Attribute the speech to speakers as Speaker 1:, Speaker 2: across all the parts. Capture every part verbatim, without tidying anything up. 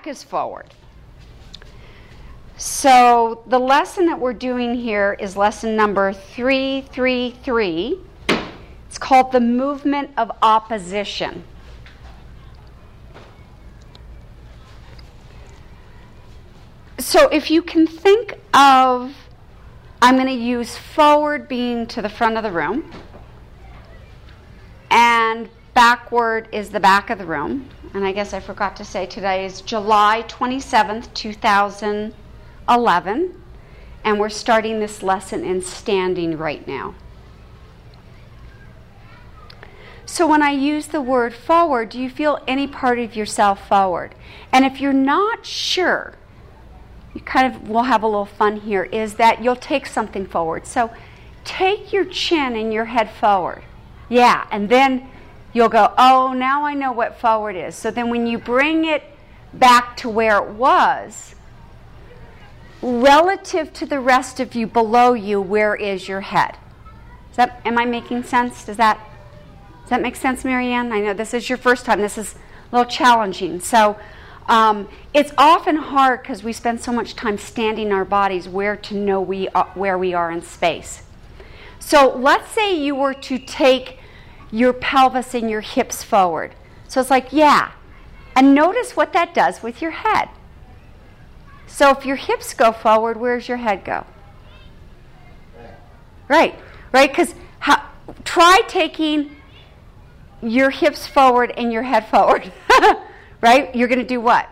Speaker 1: back is forward. So the lesson that we're doing here is lesson number three three three. It's called the movement of opposition. So if you can think of, I'm going to use forward being to the front of the room, and backward is the back of the room. And I guess I forgot to say today is July twenty-seventh, two thousand eleven, and we're starting this lesson in standing right now. So when I use the word forward, do you feel any part of yourself forward? And if you're not sure, you kind of will have a little fun here, is that you'll take something forward. So take your chin and your head forward. Yeah, and then you'll go, oh, now I know what forward is. So then when you bring it back to where it was, relative to the rest of you below you, where is your head? Is that, am I making sense? Does that, does that make sense, Marianne? I know this is your first time. This is a little challenging. So um, it's often hard because we spend so much time standing our bodies where to know we are, where we are in space. So let's say you were to take your pelvis and your hips forward. So it's like, yeah. And notice what that does with your head. So if your hips go forward, where's your head go? Right. Right? Because try taking your hips forward and your head forward. Right? You're going to do what?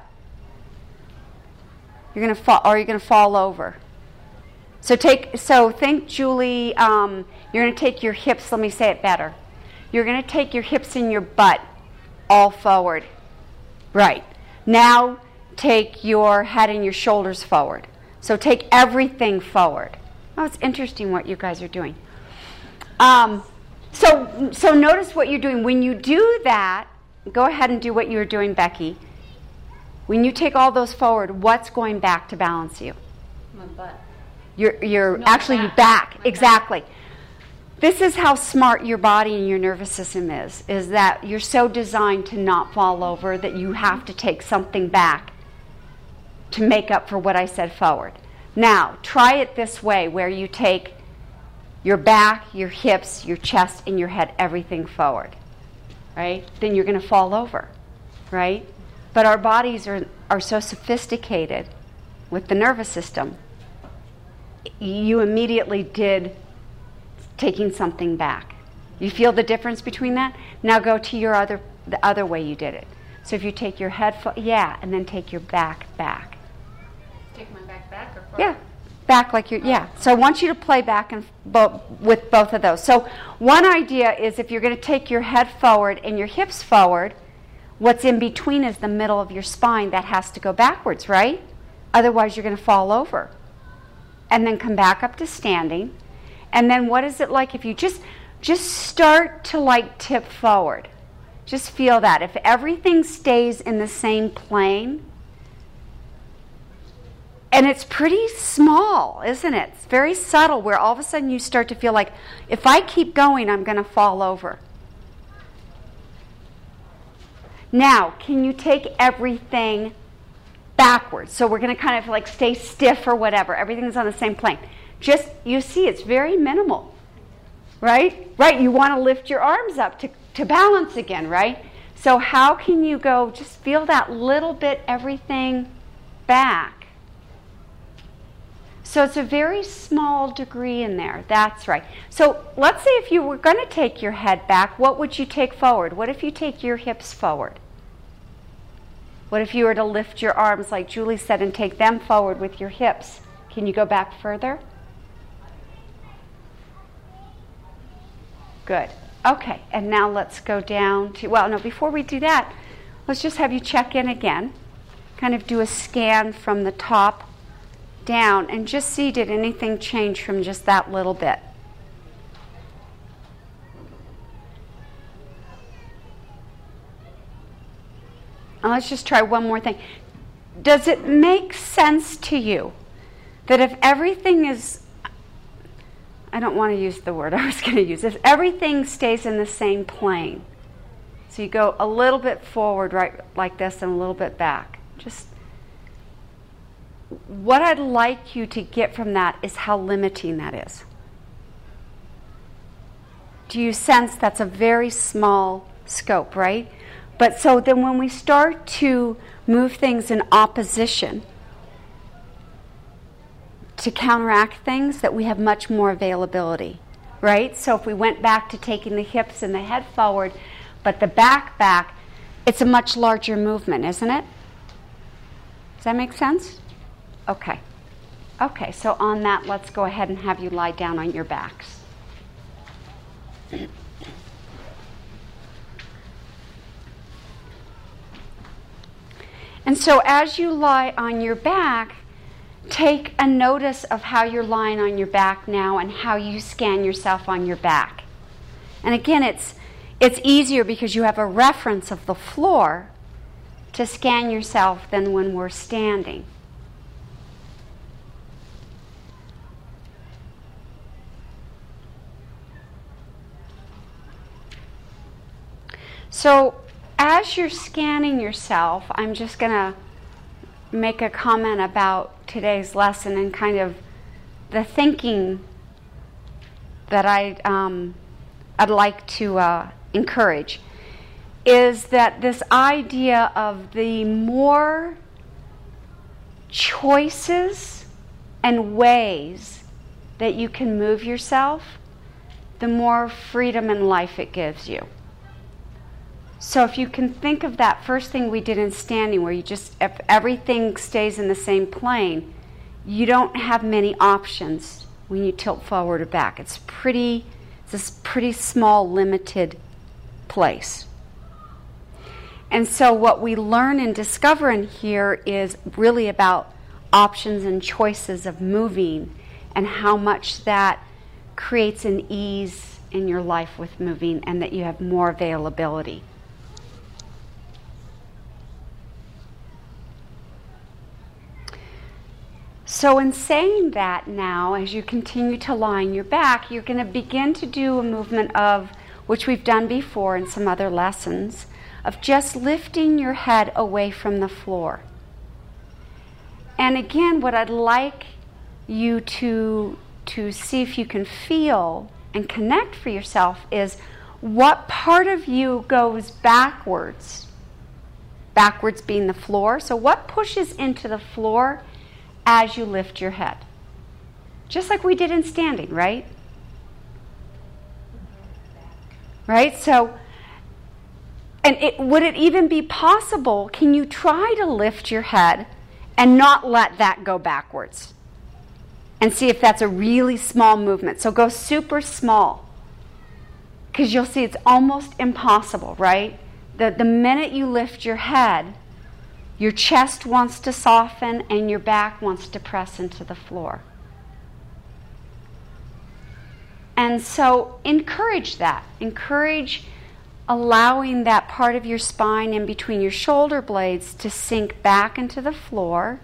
Speaker 1: You're going to fall, or you're going to fall over. So take. So think, Julie, um, you're going to take your hips, let me say it better. You're going to take your hips and your butt all forward. Right. Now take your head and your shoulders forward. So take everything forward. Oh, it's interesting what you guys are doing. Um, so, so notice what you're doing. When you do that, go ahead and do what you were doing, Becky. When you take all those forward, what's going back to balance you?
Speaker 2: My butt.
Speaker 1: You're, you're
Speaker 2: no,
Speaker 1: actually
Speaker 2: back.
Speaker 1: back.
Speaker 2: My
Speaker 1: Exactly.
Speaker 2: back.
Speaker 1: This is how smart your body and your nervous system is, is that you're so designed to not fall over that you have to take something back to make up for what I said forward. Now, try it this way, where you take your back, your hips, your chest, and your head, everything forward, right? Then you're going to fall over, right? But our bodies are, are so sophisticated with the nervous system, you immediately did taking something back. You feel the difference between that? Now go to your other, the other way you did it. So if you take your head, fo- yeah, and then take your back back.
Speaker 2: Take my back back or forward?
Speaker 1: Yeah, back like you're, yeah. So I want you to play back and bo- with both of those. So one idea is if you're going to take your head forward and your hips forward, what's in between is the middle of your spine that has to go backwards, right? Otherwise you're going to fall over. And then come back up to standing. And then what is it like if you just just start to like tip forward? Just feel that. If everything stays in the same plane, and it's pretty small, isn't it? It's very subtle, where all of a sudden you start to feel like, if I keep going, I'm going to fall over. Now, can you take everything backwards? So we're going to kind of like stay stiff or whatever. Everything's on the same plane. Just, you see, it's very minimal, right? Right, you want to lift your arms up to, to balance again, right? So how can you go, just feel that little bit, everything back. So it's a very small degree in there. That's right. So let's say if you were going to take your head back, what would you take forward? What if you take your hips forward? What if you were to lift your arms, like Julie said, and take them forward with your hips? Can you go back further? Good. Okay, and now let's go down to, well, no, before we do that, let's just have you check in again. Kind of do a scan from the top down and just see, did anything change from just that little bit? And let's just try one more thing. Does it make sense to you that if everything is, I don't want to use the word I was going to use, if everything stays in the same plane, so you go a little bit forward, right, like this, and a little bit back. Just what I'd like you to get from that is how limiting that is. Do you sense that's a very small scope, right? But so then when we start to move things in opposition to counteract things, that we have much more availability, right? So if we went back to taking the hips and the head forward, but the back back, it's a much larger movement, isn't it? Does that make sense? Okay. Okay, so on that, let's go ahead and have you lie down on your backs. And so as you lie on your back, take a notice of how you're lying on your back now and how you scan yourself on your back. And again, it's it's easier because you have a reference of the floor to scan yourself than when we're standing. So as you're scanning yourself, I'm just going to make a comment about today's lesson and kind of the thinking that I, um, I'd like to uh, encourage, is that this idea of the more choices and ways that you can move yourself, the more freedom in life it gives you. So if you can think of that first thing we did in standing, where you just, if everything stays in the same plane, you don't have many options when you tilt forward or back. It's pretty, it's this pretty small, limited place. And so what we learn and discover in here is really about options and choices of moving and how much that creates an ease in your life with moving and that you have more availability. So in saying that now, as you continue to lie on your back, you're going to begin to do a movement of, which we've done before in some other lessons, of just lifting your head away from the floor. And again, what I'd like you to, to see if you can feel and connect for yourself is what part of you goes backwards, backwards being the floor. So what pushes into the floor as you lift your head? Just like we did in standing, right? Right? So, and it, would it even be possible, can you try to lift your head and not let that go backwards? And see if that's a really small movement. So go super small. Because you'll see it's almost impossible, right? The, the minute you lift your head, your chest wants to soften and your back wants to press into the floor. And so encourage that. Encourage allowing that part of your spine in between your shoulder blades to sink back into the floor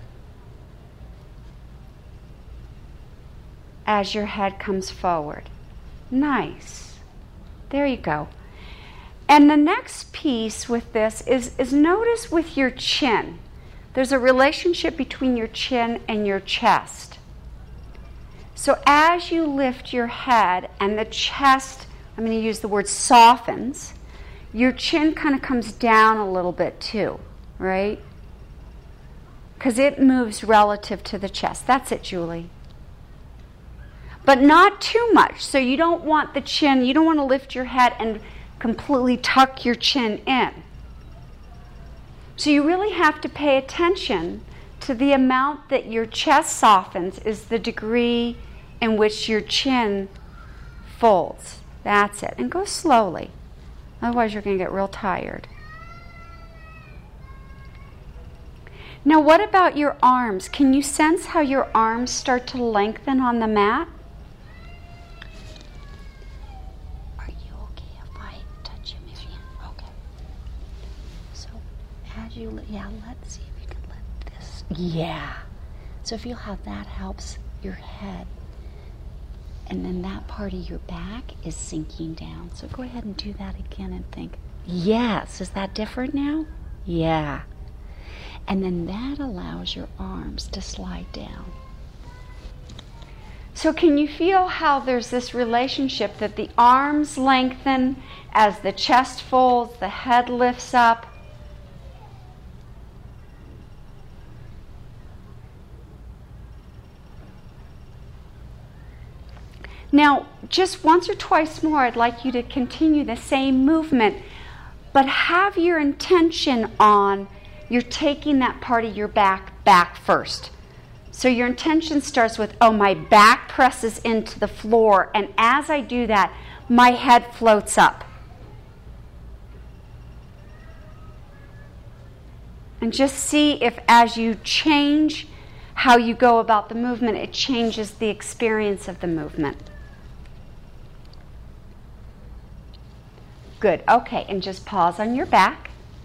Speaker 1: as your head comes forward. Nice. There you go. And the next piece with this is, is notice with your chin. There's a relationship between your chin and your chest. So as you lift your head and the chest, I'm going to use the word softens, your chin kind of comes down a little bit too, right? Because it moves relative to the chest. That's it, Julie. But not too much. So you don't want the chin, you don't want to lift your head and completely tuck your chin in. So you really have to pay attention to the amount that your chest softens is the degree in which your chin folds. That's it. And go slowly. Otherwise you're going to get real tired. Now what about your arms? Can you sense how your arms start to lengthen on the mat?
Speaker 3: You, yeah, let's see if you can let this. Yeah. So feel how that helps your head. And then that part of your back is sinking down. So go ahead and do that again and think, yes, is that different now? Yeah. And then that allows your arms to slide down.
Speaker 1: So can you feel how there's this relationship that the arms lengthen as the chest folds, the head lifts up? Now, just once or twice more, I'd like you to continue the same movement, but have your intention on you're taking that part of your back back first. So your intention starts with, oh, my back presses into the floor, and as I do that, my head floats up. And just see if as you change how you go about the movement, it changes the experience of the movement. Good. Okay, and just pause on your back.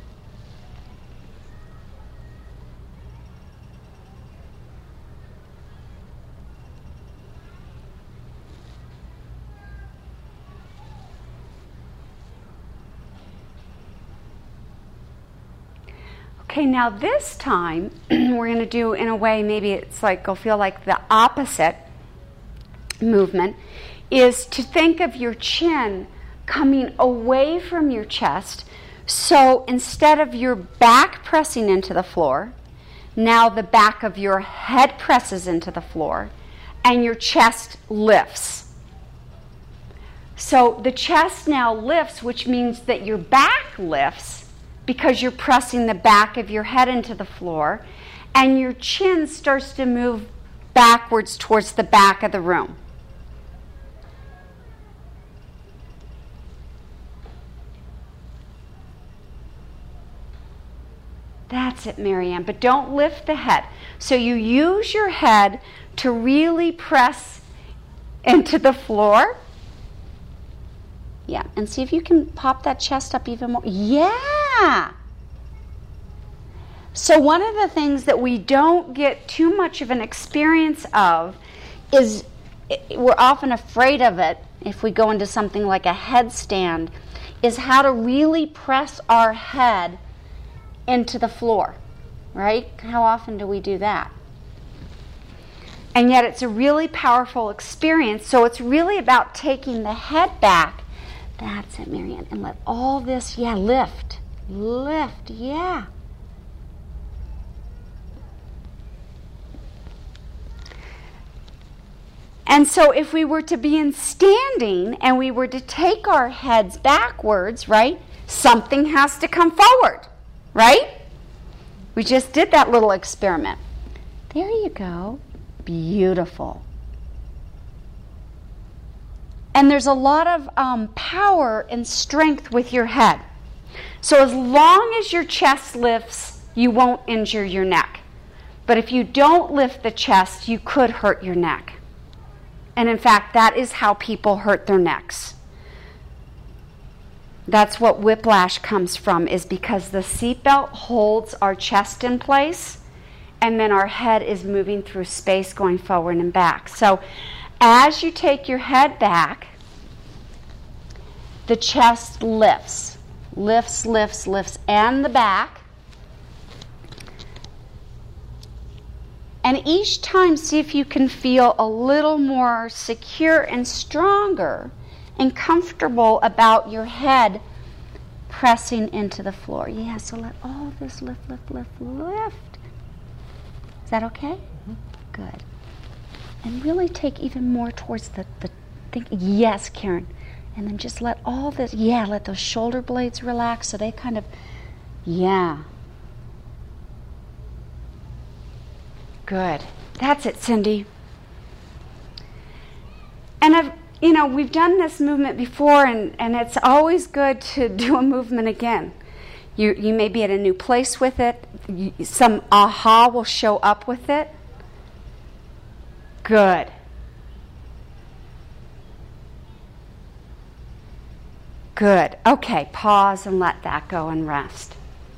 Speaker 1: Okay, now this time we're going to do in a way, maybe it's like, it'll feel like the opposite movement, is to think of your chin coming away from your chest. So instead of your back pressing into the floor, now the back of your head presses into the floor and your chest lifts. So the chest now lifts, which means that your back lifts because you're pressing the back of your head into the floor, and your chin starts to move backwards towards the back of the room. That's it, Marianne. But don't lift the head. So you use your head to really press into the floor. Yeah, and see if you can pop that chest up even more. Yeah! So one of the things that we don't get too much of an experience of is we're often afraid of it if we go into something like a headstand, is how to really press our head into the floor, right? How often do we do that? And yet it's a really powerful experience. So it's really about taking the head back. That's it, Marianne. And let all this, yeah, lift. Lift, yeah. And so if we were to be in standing and we were to take our heads backwards, right, something has to come forward, right? We just did that little experiment. There you go. Beautiful. And there's a lot of um, power and strength with your head. So as long as your chest lifts, you won't injure your neck. But if you don't lift the chest, you could hurt your neck. And in fact, that is how people hurt their necks. That's what whiplash comes from, is because the seatbelt holds our chest in place, and then our head is moving through space going forward and back. So as you take your head back, the chest lifts, lifts, lifts, lifts, and the back. And each time, see if you can feel a little more secure and stronger and comfortable about your head pressing into the floor. Yeah, so let all this lift, lift, lift, lift. Is that okay? Mm-hmm. Good. And really take even more towards the, the think. Yes, Karen. And then just let all this, yeah, let those shoulder blades relax so they kind of, yeah. Good. That's it, Cindy. And I've, you know, we've done this movement before, and, and it's always good to do a movement again. You you may be at a new place with it. You, some aha will show up with it. Good. Good. Okay, pause and let that go and rest.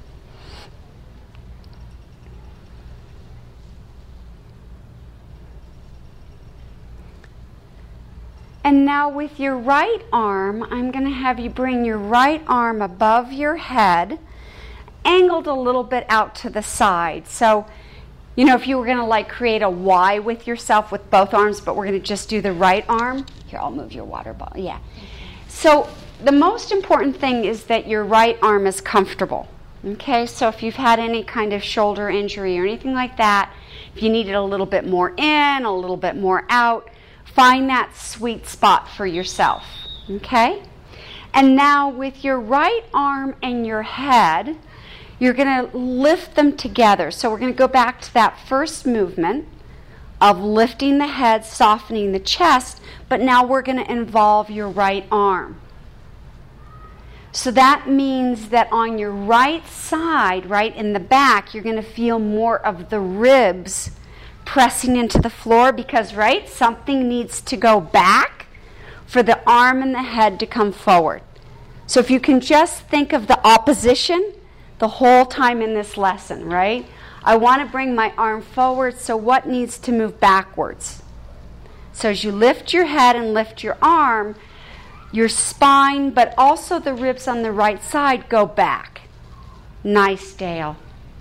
Speaker 1: And now with your right arm, I'm going to have you bring your right arm above your head angled a little bit out to the side. So, you know, if you were going to like create a Y with yourself with both arms, but we're going to just do the right arm. Here, I'll move your water bottle. Yeah. So the most important thing is that your right arm is comfortable. Okay, so if you've had any kind of shoulder injury or anything like that, if you need it a little bit more in, a little bit more out, find that sweet spot for yourself. Okay? And now with your right arm and your head, you're going to lift them together. So we're going to go back to that first movement of lifting the head, softening the chest, but now we're going to involve your right arm. So that means that on your right side, right in the back, you're going to feel more of the ribs pressing into the floor because, right, something needs to go back for the arm and the head to come forward. So if you can just think of the opposition the whole time in this lesson, right? I want to bring my arm forward, so what needs to move backwards? So as you lift your head and lift your arm, your spine, but also the ribs on the right side go back. Nice, Dale.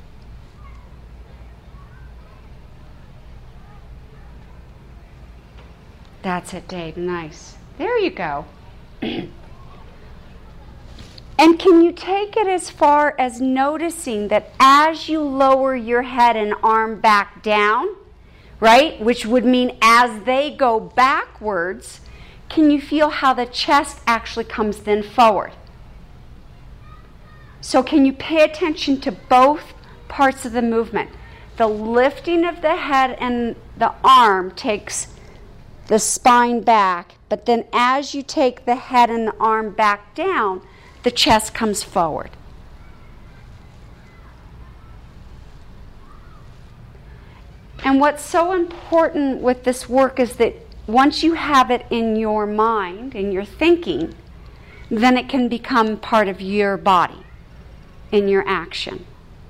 Speaker 1: That's it, Dave. Nice. There you go. And can you take it as far as noticing that as you lower your head and arm back down, right, which would mean as they go backwards, can you feel how the chest actually comes then forward? So can you pay attention to both parts of the movement? The lifting of the head and the arm takes the spine back, but then as you take the head and the arm back down, the chest comes forward. And what's so important with this work is that once you have it in your mind, in your thinking, then it can become part of your body, in your action.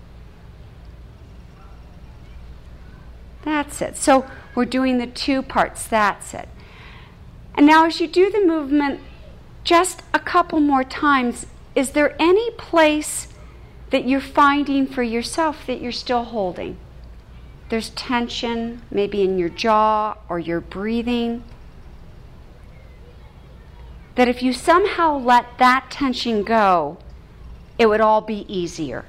Speaker 1: That's it. So we're doing the two parts. That's it. And now as you do the movement just a couple more times, is there any place that you're finding for yourself that you're still holding? There's tension, maybe in your jaw or your breathing. That if you somehow let that tension go, it would all be easier.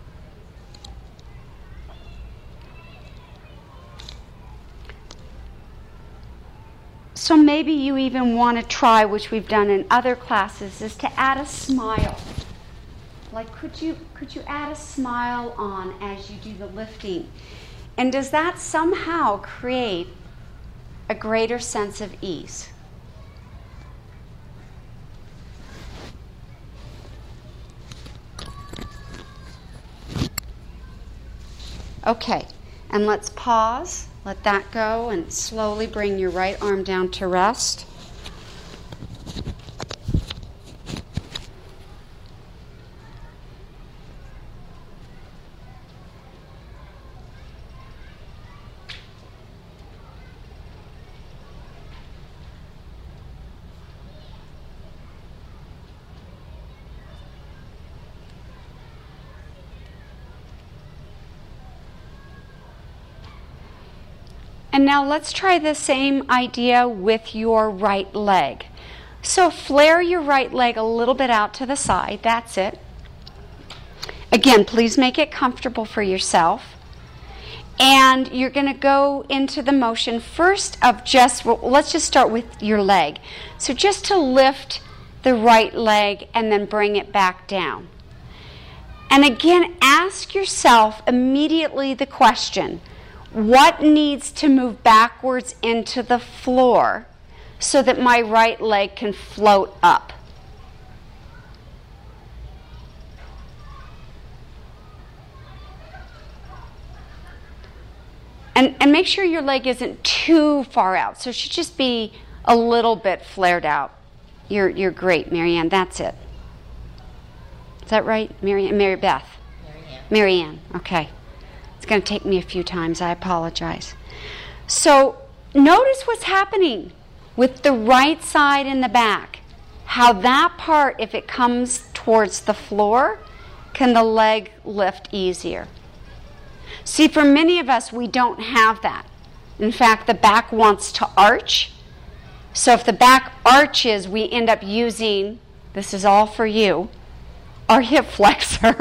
Speaker 1: So maybe you even want to try, which we've done in other classes, is to add a smile. Like, could you could you add a smile on as you do the lifting? And does that somehow create a greater sense of ease? Okay, and let's pause. Let that go and slowly bring your right arm down to rest. And now let's try the same idea with your right leg. So flare your right leg a little bit out to the side. That's it. Again, please make it comfortable for yourself. And you're going to go into the motion first of just, well, let's just start with your leg. So just to lift the right leg and then bring it back down. And again, ask yourself immediately the question, what needs to move backwards into the floor so that my right leg can float up? And, and make sure your leg isn't too far out. So it should just be a little bit flared out. You're, you're great, Marianne. That's it. Is that right? Mary, Mary Beth?
Speaker 4: Marianne.
Speaker 1: Marianne. Okay. It's going to take me a few times. I apologize. So notice what's happening with the right side and the back. How that part, if it comes towards the floor, can the leg lift easier? See, for many of us, we don't have that. In fact, the back wants to arch. So if the back arches, we end up using, this is all for you, our hip flexor.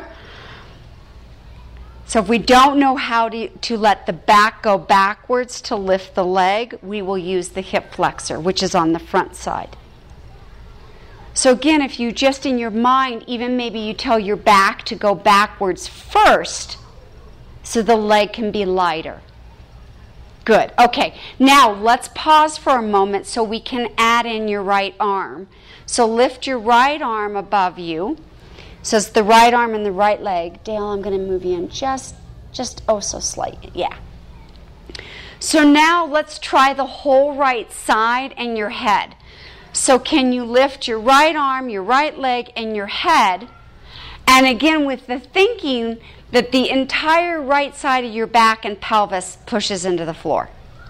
Speaker 1: So if we don't know how to, to let the back go backwards to lift the leg, we will use the hip flexor, which is on the front side. So again, if you just in your mind, even maybe you tell your back to go backwards first, so the leg can be lighter. Good. Okay, now let's pause for a moment so we can add in your right arm. So lift your right arm above you. So it's the right arm and the right leg. Dale, I'm going to move you in just, just oh so slightly. Yeah. So now let's try the whole right side and your head. So can you lift your right arm, your right leg, and your head? And again, with the thinking that the entire right side of your back and pelvis pushes into the floor.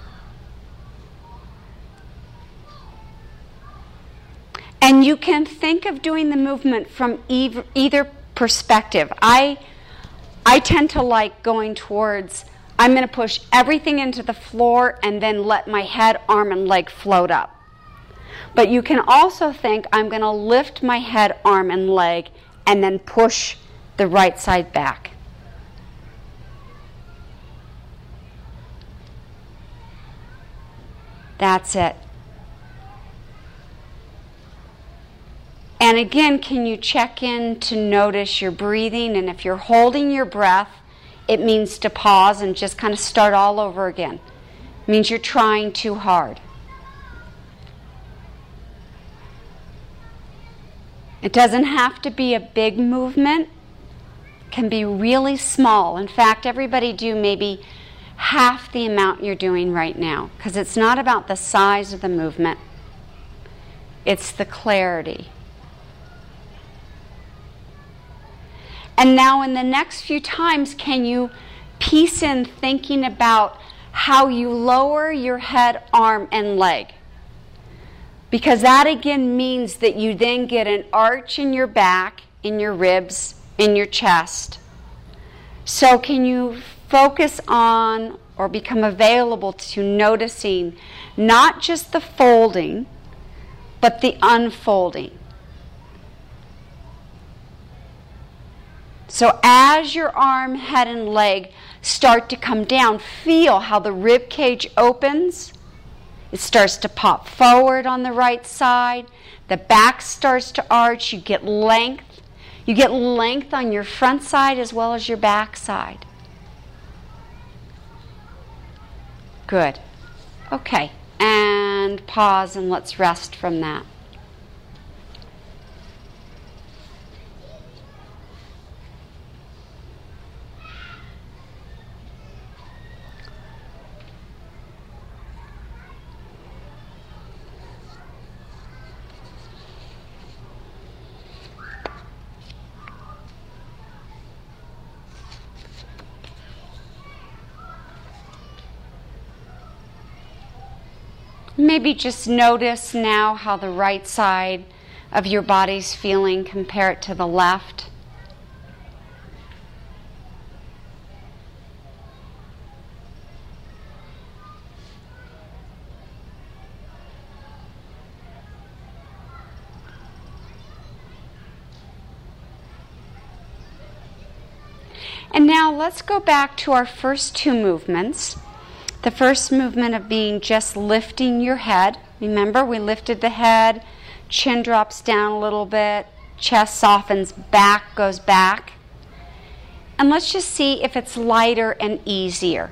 Speaker 1: And you can think of doing the movement from either perspective. I, I tend to like going towards, I'm going to push everything into the floor and then let my head, arm, and leg float up. But you can also think, I'm going to lift my head, arm, and leg and then push the right side back. That's it. And again, can you check in to notice your breathing? And if you're holding your breath, it means to pause and just kind of start all over again. It means you're trying too hard. It doesn't have to be a big movement. It can be really small. In fact, everybody do maybe half the amount you're doing right now, because it's not about the size of the movement. It's the clarity. And now in the next few times, can you piece in thinking about how you lower your head, arm, and leg? Because that again means that you then get an arch in your back, in your ribs, in your chest. So can you focus on or become available to noticing not just the folding, but the unfolding? So as your arm, head, and leg start to come down, feel how the rib cage opens. It starts to pop forward on the right side. The back starts to arch. You get length. You get length on your front side as well as your back side. Good. Okay. And pause and let's rest from that. Maybe just notice now how the right side of your body's feeling, compare it to the left. And now let's go back to our first two movements. The first movement of being just lifting your head. Remember, we lifted the head, chin drops down a little bit, chest softens, back goes back. And let's just see if it's lighter and easier.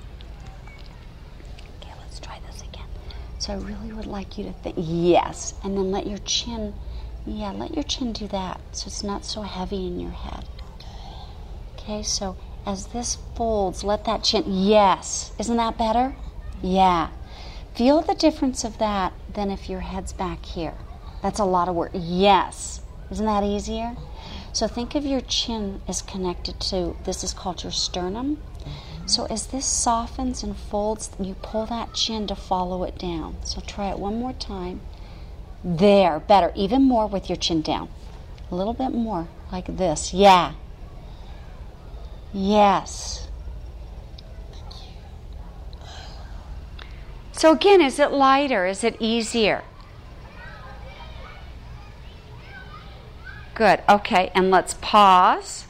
Speaker 1: Okay, let's try this again. So I really would like you to think, yes, and then let your chin, yeah, let your chin do that so it's not so heavy in your head. Okay, so as this folds, let that chin, yes. Isn't that better? Yeah. Feel the difference of that than if your head's back here. That's a lot of work. Yes. Isn't that easier? So think of your chin as connected to, this is called your sternum. So as this softens and folds, you pull that chin to follow it down. So try it one more time. There, better. Even more with your chin down. A little bit more.
Speaker 3: like this. Yeah. Yes.
Speaker 1: So again, is it lighter? Is it easier? Good. Okay, and let's pause.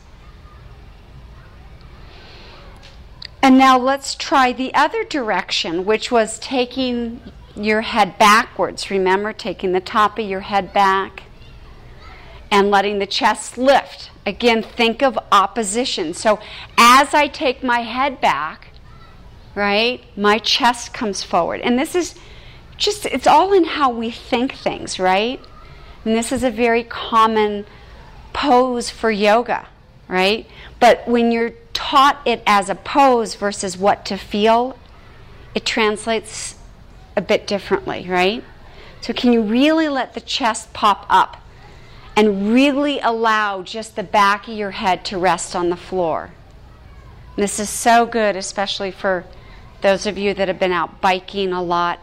Speaker 1: And now let's try the other direction, which was taking your head backwards. Remember, taking the top of your head back and letting the chest lift. Again, think of opposition. So as I take my head back, right, my chest comes forward. And this is just, it's all in how we think things, right? And this is a very common pose for yoga, right? But when you're taught it as a pose versus what to feel, it translates a bit differently, right? So can you really let the chest pop up and really allow just the back of your head to rest on the floor? And this is so good, especially for those of you that have been out biking a lot.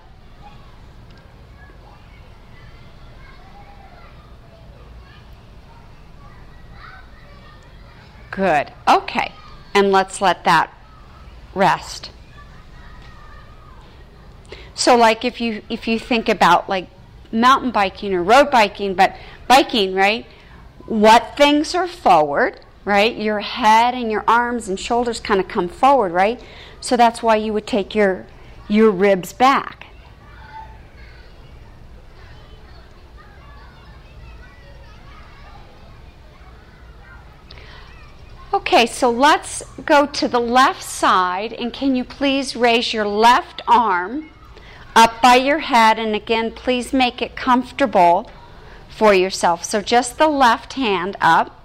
Speaker 1: Good. Okay. And let's let that rest. So like if you if you think about like mountain biking or road biking, but biking, right? What things are forward, right? Your head and your arms and shoulders kind of come forward, right? So that's why you would take your your ribs back. Okay, so let's go to the left side, and can you please raise your left arm up by your head, and again, please make it comfortable for yourself. So just the left hand up.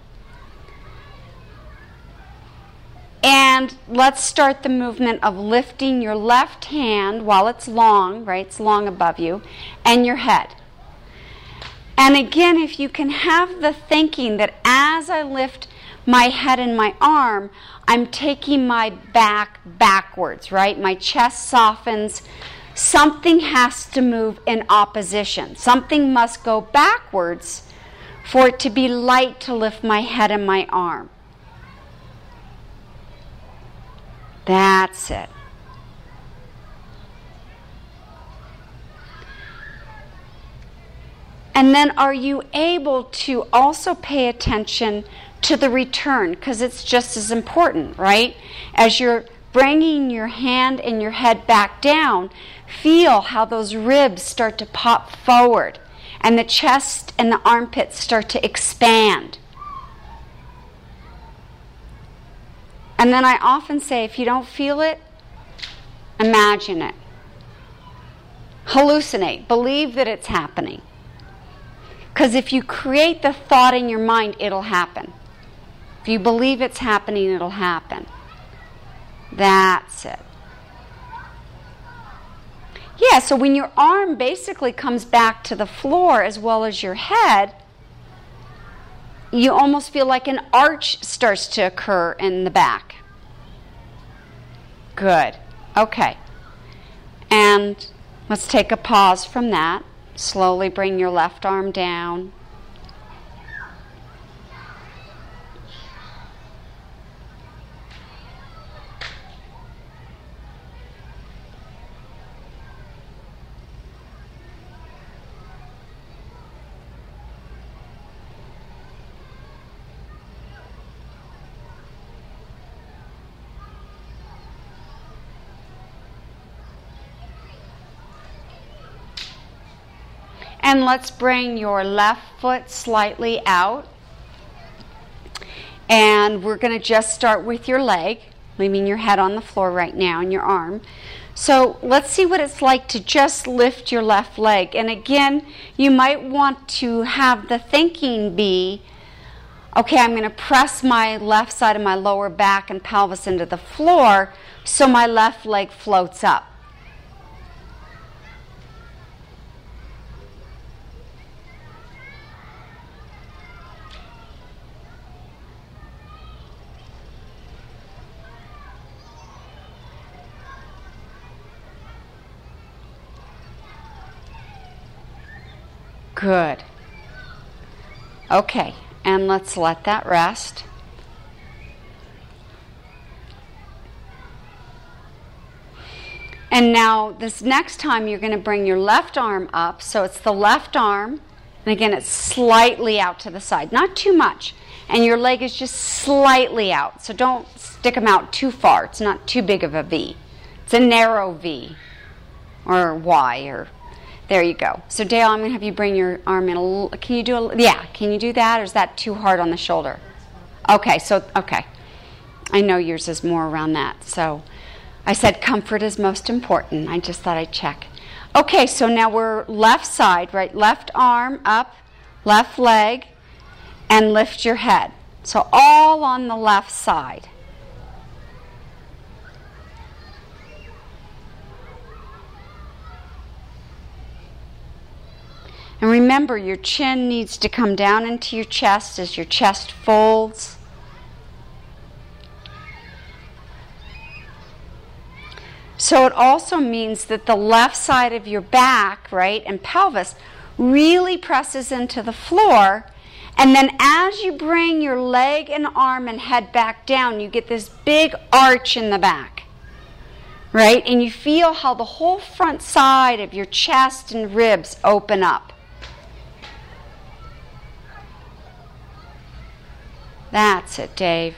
Speaker 1: And let's start the movement of lifting your left hand while it's long, right? It's long above you, and your head. And again, if you can have the thinking that as I lift my head and my arm, I'm taking my back backwards, right? My chest softens. Something has to move in opposition. Something must go backwards for it to be light to lift my head and my arm. That's it. And then are you able to also pay attention to the return, because it's just as important, right? As you're bringing your hand and your head back down, feel how those ribs start to pop forward and the chest and the armpits start to expand. And then I often say, if you don't feel it, imagine it. Hallucinate. Believe that it's happening. Because if you create the thought in your mind, it'll happen. If you believe it's happening, it'll happen. That's it. Yeah, so when your arm basically comes back to the floor as well as your head, you almost feel like an arch starts to occur in the back. Good. Okay. And let's take a pause from that. Slowly bring your left arm down. And let's bring your left foot slightly out. And we're going to just start with your leg, leaving your head on the floor right now and your arm. So let's see what it's like to just lift your left leg. And again, you might want to have the thinking be, okay, I'm going to press my left side of my lower back and pelvis into the floor so my left leg floats up. Good. Okay, And let's let that rest. And now this next time you're going to bring your left arm up. So it's the left arm. And again, it's slightly out to the side. Not too much. And your leg is just slightly out. So don't stick them out too far. It's not too big of a V. It's a narrow V. Or Y. Or there you go. So Dale, I'm going to have you bring your arm in a little. Can you do a, yeah, can you do that? Or is that too hard on the shoulder? Okay, so, okay. I know yours is more around that. So I said comfort is most important. I just thought I'd check. Okay, so now we're left side, right? Left arm up, left leg, and lift your head. So all on the left side. And remember, your chin needs to come down into your chest as your chest folds. So it also means that the left side of your back, right, and pelvis really presses into the floor. And then as you bring your leg and arm and head back down, you get this big arch in the back, right? And you feel how the whole front side of your chest and ribs open up. That's it, Dave.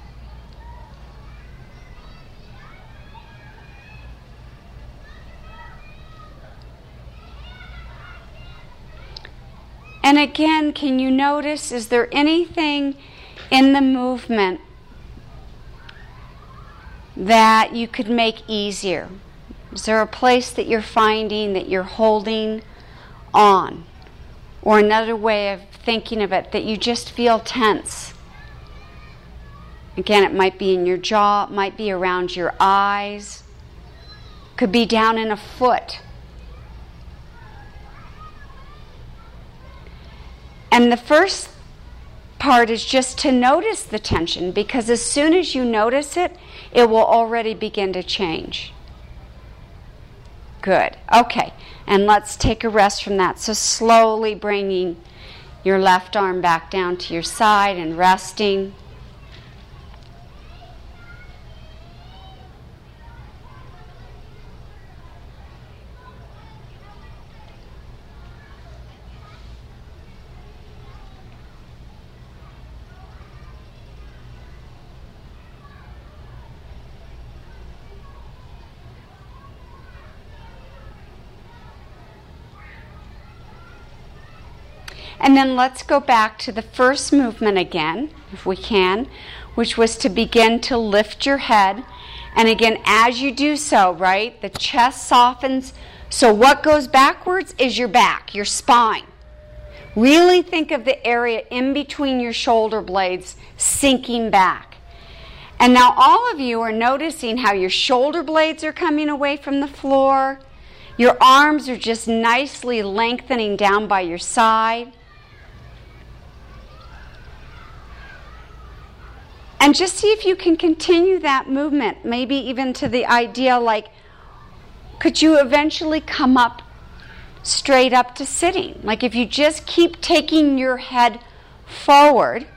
Speaker 1: And again, can you notice, is there anything in the movement that you could make easier? Is there a place that you're finding that you're holding on? Or another way of thinking of it, that you just feel tense? Again, it might be in your jaw, it might be around your eyes, could be down in a foot. And the first part is just to notice the tension, because as soon as you notice it, it will already begin to change. Good. Okay. And let's take a rest from that. So slowly bringing your left arm back down to your side and resting. And then let's go back to the first movement again, if we can, which was to begin to lift your head. And again, as you do so, right, the chest softens. So what goes backwards is your back, your spine. Really think of the area in between your shoulder blades sinking back. And now all of you are noticing how your shoulder blades are coming away from the floor. Your arms are just nicely lengthening down by your side. And just see if you can continue that movement, maybe even to the idea like, could you eventually come up straight up to sitting? Like if you just keep taking your head forward,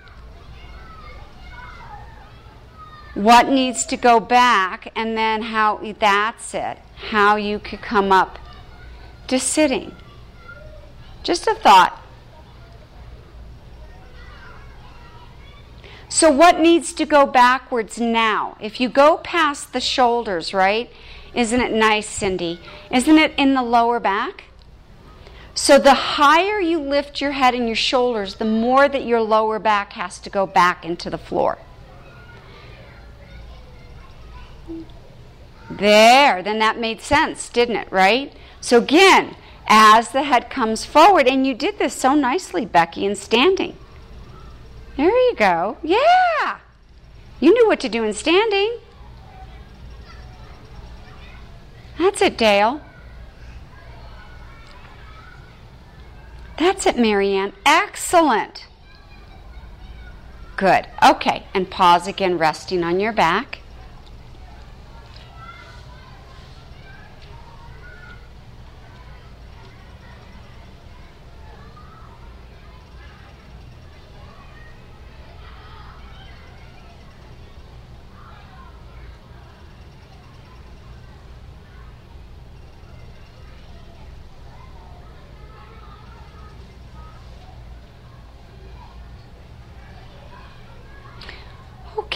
Speaker 1: what needs to go back, and then how, that's it, how you could come up to sitting. Just a thought. So what needs to go backwards now? If you go past the shoulders, right? Isn't it nice, Cindy? Isn't it in the lower back? So the higher you lift your head and your shoulders, the more that your lower back has to go back into the floor. There, then that made sense, didn't it, right? So again, as the head comes forward, and you did this so nicely, Becky, in standing. There you go. Yeah. You knew what to do in standing. That's it, Dale. That's it, Marianne. Excellent. Good. Okay. And pause again, resting on your back.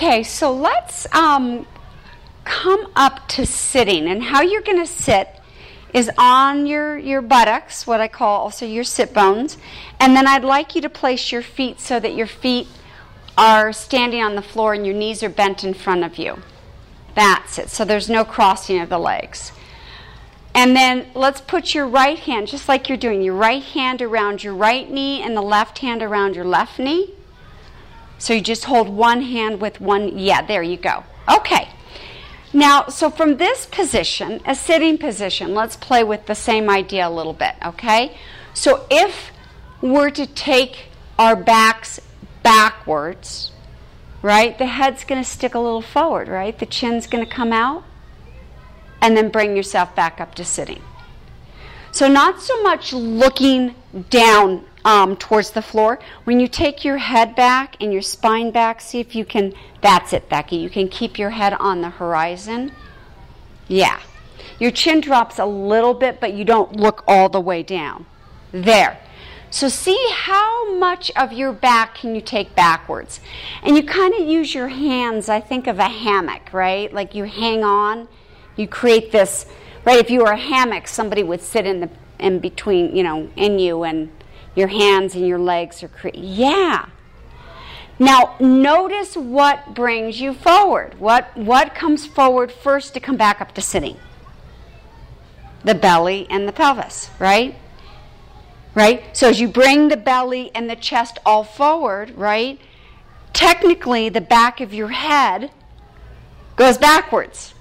Speaker 1: Okay, so let's um, come up to sitting. And how you're going to sit is on your, your buttocks, what I call also your sit bones. And then I'd like you to place your feet so that your feet are standing on the floor and your knees are bent in front of you. That's it. So there's no crossing of the legs. And then let's put your right hand, just like you're doing, your right hand around your right knee and the left hand around your left knee. So you just hold one hand with one, yeah, there you go. Okay. Now, so from this position, a sitting position, let's play with the same idea a little bit, okay? So if we're to take our backs backwards, right, the head's going to stick a little forward, right? The chin's going to come out. And then bring yourself back up to sitting. So not so much looking down um, towards the floor. When you take your head back and your spine back, see if you can, that's it, Becky. You can keep your head on the horizon. Yeah. Your chin drops a little bit, but you don't look all the way down. There. So see how much of your back can you take backwards. And you kind of use your hands, I think of a hammock, right? Like you hang on. You create this, right? If you were a hammock, somebody would sit in the in between, you know, in you, and your hands and your legs are cre- yeah. Now notice what brings you forward. What what comes forward first to come back up to sitting? The belly and the pelvis, right? Right. So as you bring the belly and the chest all forward, right? Technically, the back of your head goes backwards.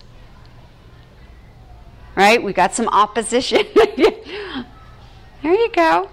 Speaker 1: Right? We got some opposition. There you go.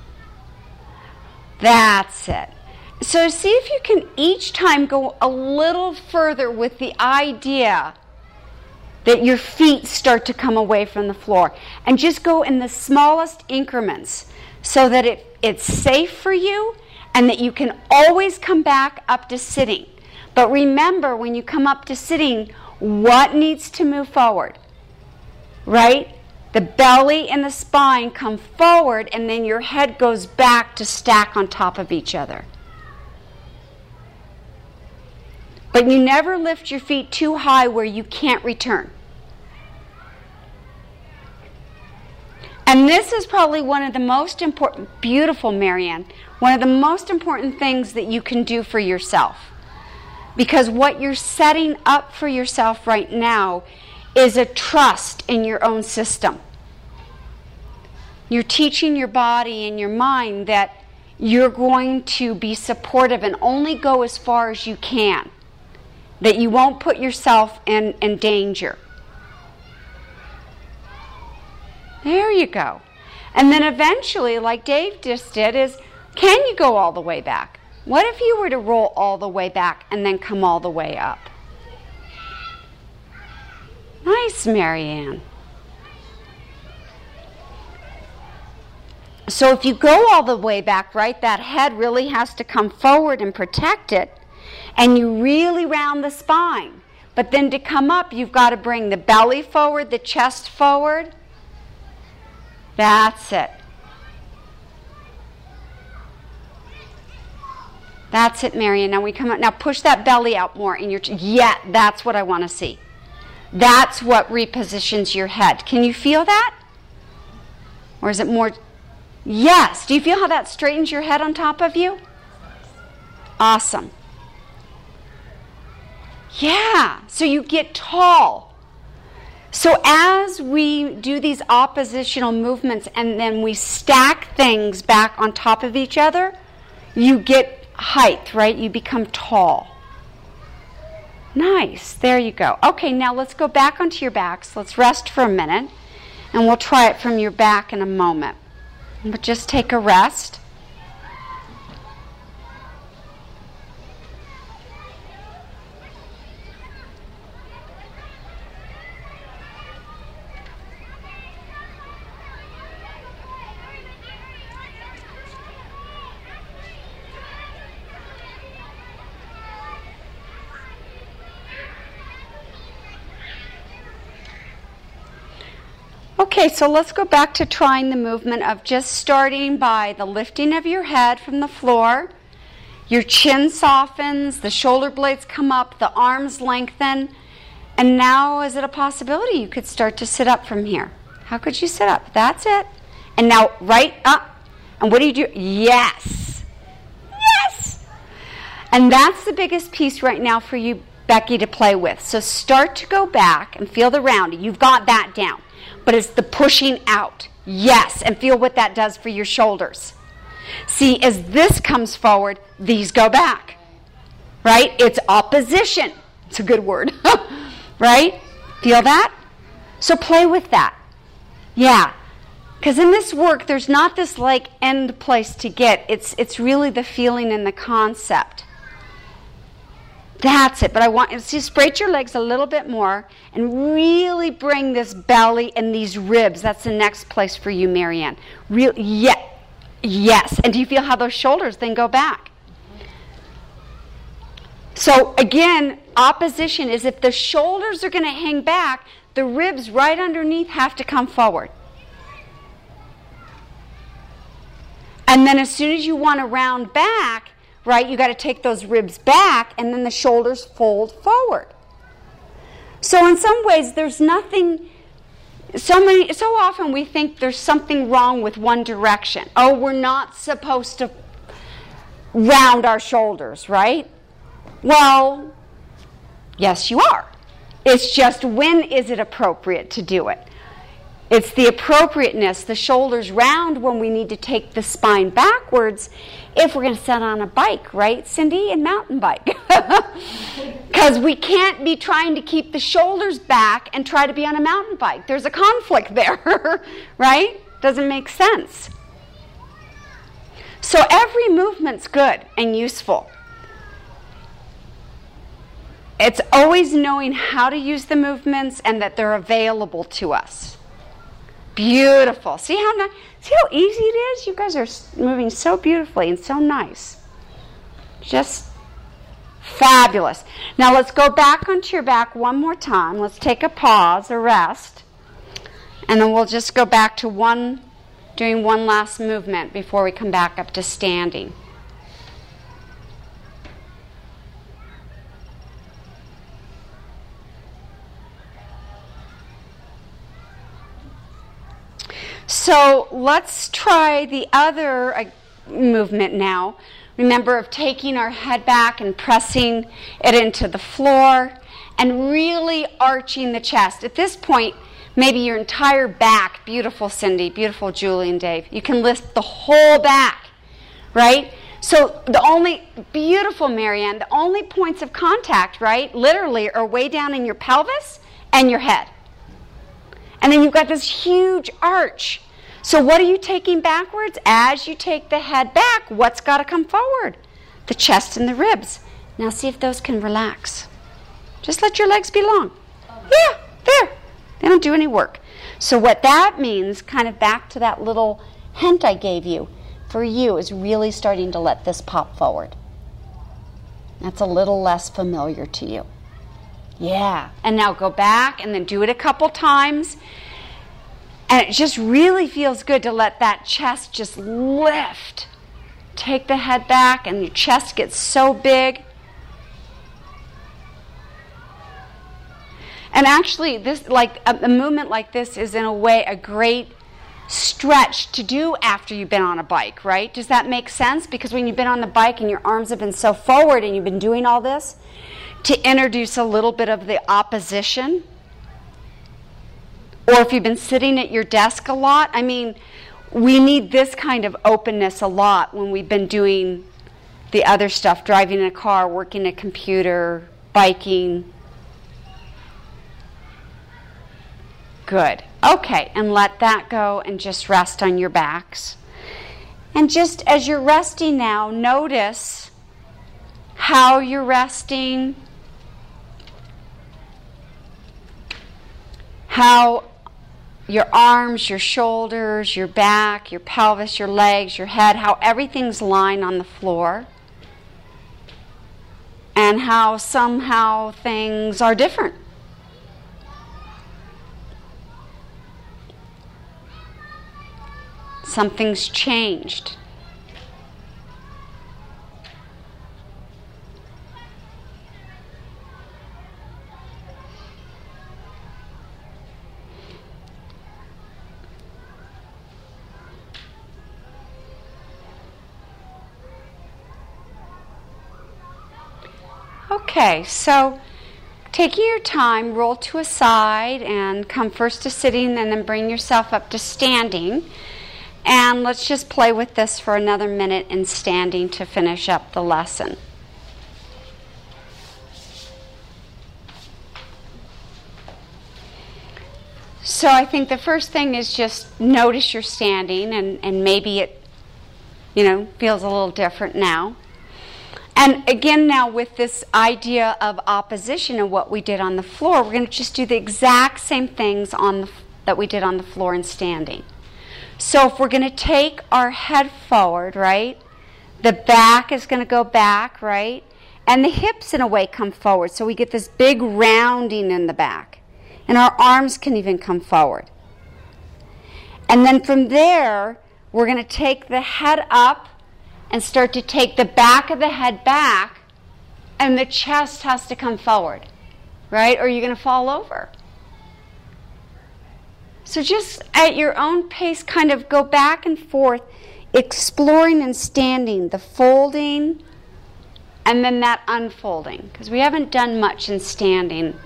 Speaker 1: That's it. So see if you can each time go a little further with the idea that your feet start to come away from the floor. And just go in the smallest increments so that it, it's safe for you and that you can always come back up to sitting. But remember, when you come up to sitting, what needs to move forward? Right? The belly and the spine come forward, and then your head goes back to stack on top of each other. But you never lift your feet too high where you can't return. And this is probably one of the most important, beautiful, Marianne, one of the most important things that you can do for yourself. Because what you're setting up for yourself right now is a trust in your own system. You're teaching your body and your mind that you're going to be supportive and only go as far as you can. That you won't put yourself in, in danger. There you go. And then eventually, like Dave just did, is can you go all the way back? What if you were to roll all the way back and then come all the way up? Nice, Marianne. So if you go all the way back, right, that head really has to come forward and protect it, and you really round the spine. But then to come up, you've got to bring the belly forward, the chest forward. That's it. That's it, Marianne. Now we come up. Now push that belly out more in your. Ch- yeah, that's what I want to see. That's what repositions your head. Can you feel that? Or is it more? Yes. Do you feel how that straightens your head on top of you? Awesome. Yeah. So you get tall. So as we do these oppositional movements and then we stack things back on top of each other, you get height, right? You become tall. Nice. There you go. Okay, now let's go back onto your backs. Let's rest for a minute, and we'll try it from your back in a moment. But just take a rest. Okay, so let's go back to trying the movement of just starting by the lifting of your head from the floor. Your chin softens, the shoulder blades come up, the arms lengthen. And now is it a possibility you could start to sit up from here? How could you sit up? That's it. And now right up. And what do you do? Yes. Yes. And that's the biggest piece right now for you, Becky, to play with. So start to go back and feel the rounding. You've got that down. But it's the pushing out. Yes. And feel what that does for your shoulders. See, as this comes forward, these go back. Right? It's opposition. It's a good word. Right? Feel that? So play with that. Yeah. Because in this work, there's not this like end place to get. It's it's really the feeling and the concept. That's it. But I want you to spread your legs a little bit more and really bring this belly and these ribs. That's the next place for you, Marianne. Real, yeah, yes. And do you feel how those shoulders then go back? So again, opposition is if the shoulders are going to hang back, the ribs right underneath have to come forward. And then as soon as you want to round back, right, you got to take those ribs back and then the shoulders fold forward. So in some ways, there's nothing, so many, so often we think there's something wrong with one direction. Oh, we're not supposed to round our shoulders, right? Well, yes, you are. It's just when is it appropriate to do it? It's the appropriateness, the shoulders round when we need to take the spine backwards if we're going to sit on a bike, right, Cindy, and mountain bike. Because we can't be trying to keep the shoulders back and try to be on a mountain bike. There's a conflict there, right? Doesn't make sense. So every movement's good and useful. It's always knowing how to use the movements and that they're available to us. Beautiful. See how nice? See how easy it is? You guys are moving so beautifully and so nice. Just fabulous. Now let's go back onto your back one more time. Let's take a pause, a rest. And then we'll just go back to one, doing one last movement before we come back up to standing. So let's try the other uh, movement now. Remember of taking our head back and pressing it into the floor and really arching the chest. At this point, maybe your entire back, beautiful Cindy, beautiful Julie and Dave, you can lift the whole back, right? So the only, beautiful Marianne, the only points of contact, right, literally are way down in your pelvis and your head. And then you've got this huge arch. So what are you taking backwards? As you take the head back, what's got to come forward? The chest and the ribs. Now see if those can relax. Just let your legs be long. Yeah, there. They don't do any work. So what that means, kind of back to that little hint I gave you, for you is really starting to let this pop forward. That's a little less familiar to you. Yeah. And now go back and then do it a couple times. And it just really feels good to let that chest just lift. Take the head back and your chest gets so big. And actually, this like a, a movement like this is in a way a great stretch to do after you've been on a bike, right? Does that make sense? Because when you've been on the bike and your arms have been so forward and you've been doing all this, to introduce a little bit of the opposition. Or if you've been sitting at your desk a lot, I mean, we need this kind of openness a lot when we've been doing the other stuff, driving a car, working a computer, biking. Good. Okay, and let that go and just rest on your backs. And just as you're resting now, notice how you're resting, how your arms, your shoulders, your back, your pelvis, your legs, your head, how everything's lying on the floor, and how somehow things are different. Something's changed. Okay, so taking your time, roll to a side and come first to sitting and then bring yourself up to standing. And let's just play with this for another minute in standing to finish up the lesson. So I think the first thing is just notice you're standing, and, and maybe it, you know, feels a little different now. And again now with this idea of opposition and what we did on the floor, we're going to just do the exact same things on the, that we did on the floor in standing. So if we're going to take our head forward, right, the back is going to go back, right, and the hips in a way come forward. So we get this big rounding in the back. And our arms can even come forward. And then from there, we're going to take the head up and start to take the back of the head back, and the chest has to come forward, right? Or you're going to fall over. So just at your own pace, kind of go back and forth, exploring and standing, the folding, and then that unfolding. Because we haven't done much in standing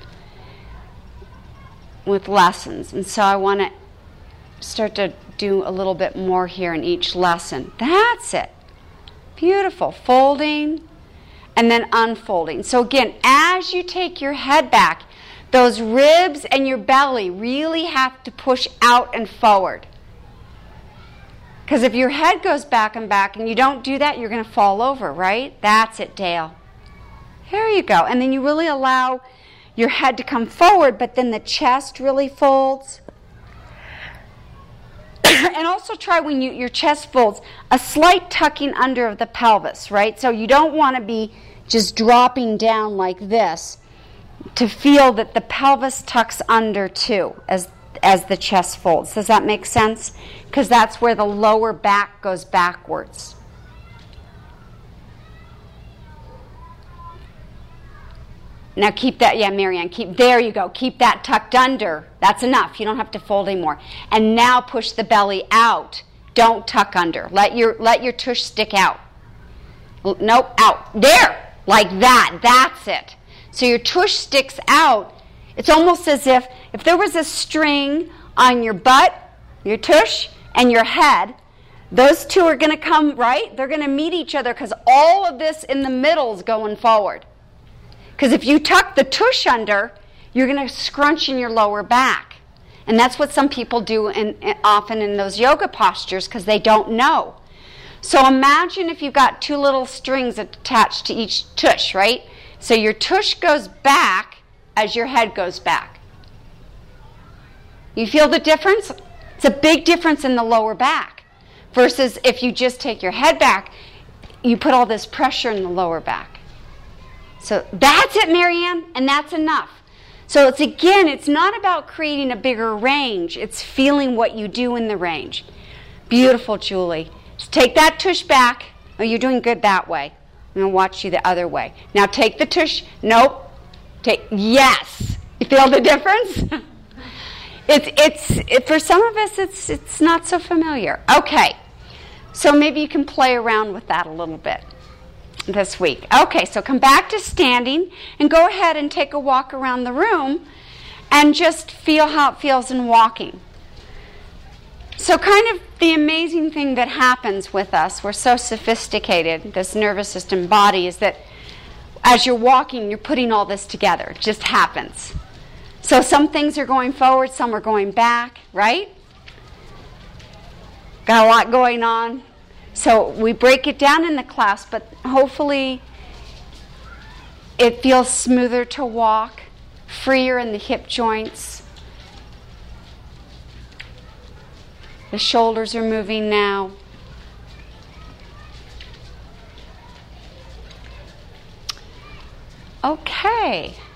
Speaker 1: with lessons, and so I want to start to do a little bit more here in each lesson. That's it. Beautiful. Folding and then unfolding. So again, as you take your head back, those ribs and your belly really have to push out and forward. Because if your head goes back and back and you don't do that, you're going to fall over, right? That's it, Dale. There you go. And then you really allow your head to come forward, but then the chest really folds. And also try when you, your chest folds, a slight tucking under of the pelvis, right? So you don't want to be just dropping down like this, to feel that the pelvis tucks under too as, as the chest folds. Does that make sense? Because that's where the lower back goes backwards. Now keep that, yeah, Marianne, keep, there you go. Keep that tucked under. That's enough. You don't have to fold anymore. And now push the belly out. Don't tuck under. Let your, let your tush stick out. Nope, out. There, like that. That's it. So your tush sticks out. It's almost as if, if there was a string on your butt, your tush, and your head, those two are going to come, right? They're going to meet each other because all of this in the middle is going forward. Because if you tuck the tush under, you're going to scrunch in your lower back. And that's what some people do in, in, often in those yoga postures because they don't know. So imagine if you've got two little strings attached to each tush, right? So your tush goes back as your head goes back. You feel the difference? It's a big difference in the lower back. Versus if you just take your head back, you put all this pressure in the lower back. So that's it, Marianne, and that's enough. So it's again, it's not about creating a bigger range. It's feeling what you do in the range. Beautiful, Julie. Just take that tush back. Oh, you're doing good that way. I'm going to watch you the other way. Now take the tush. Nope. Take, yes. You feel the difference? it's it's it, for some of us, it's it's not so familiar. Okay. So maybe you can play around with that a little bit this week. Okay, so come back to standing and go ahead and take a walk around the room and just feel how it feels in walking. So kind of the amazing thing that happens with us, we're so sophisticated, this nervous system body, is that as you're walking, you're putting all this together. It just happens. So some things are going forward, some are going back, right? Got a lot going on. So we break it down in the class, but hopefully it feels smoother to walk, freer in the hip joints. The shoulders are moving now. Okay.